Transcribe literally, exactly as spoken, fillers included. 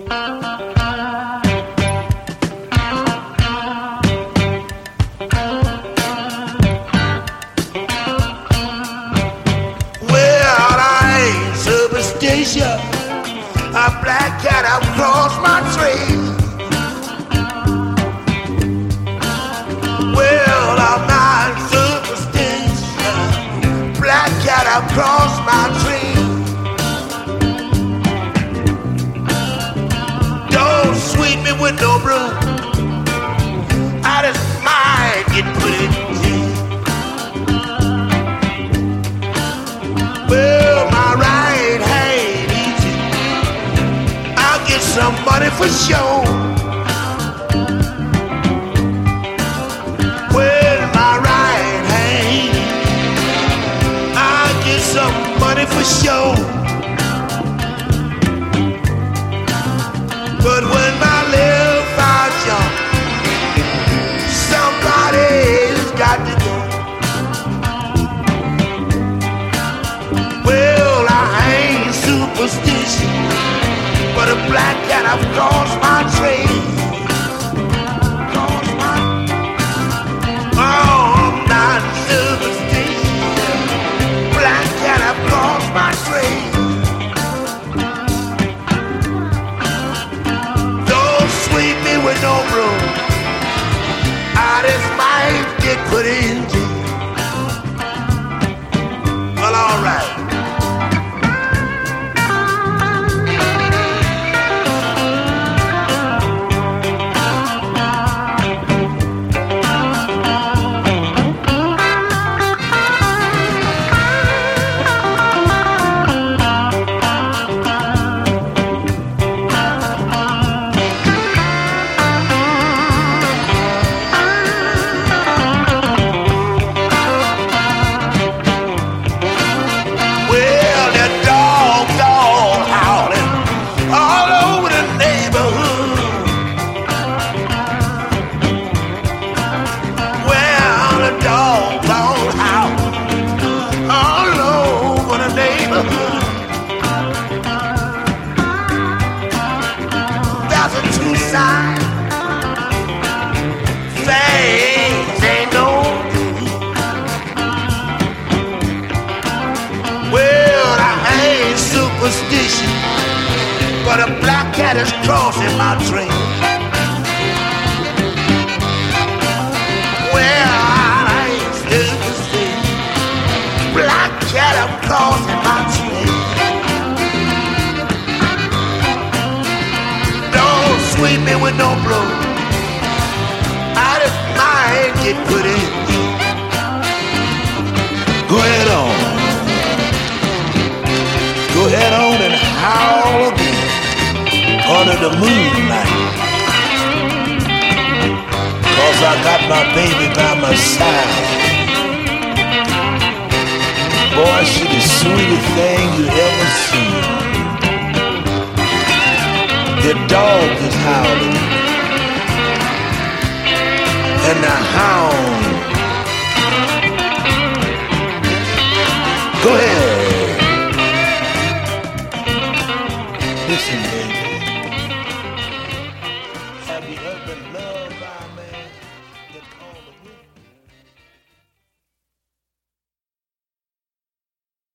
A black cat across my trail. Well, I'm not superstitious. Black cat across my trail. Don't sweep me with no broom. I just might get put in jail. Well, my right hand easy. I'll get some money for sure. Well, my right hand, I'll get some money for sure. But when my left eye jump, somebody's got to go. Well, I ain't superstitious, but a black cat I've crossed my trail. Crossed my, oh, I'm not superstitious. Black cat I've crossed my trail. Don't sweep me with no broom. I just might get put in jail. Well, all right. But a black cat is crossing my trail. Well, I ain't still the same. Black cat is crossing my trail. Don't sweep me with no blow. I just might get put in. Go ahead on. Go ahead on and howl again. Under the moonlight, 'cause I got my baby by my side. Boy, she the sweetest thing you ever seen. The dog is howling, and the hound. Go ahead.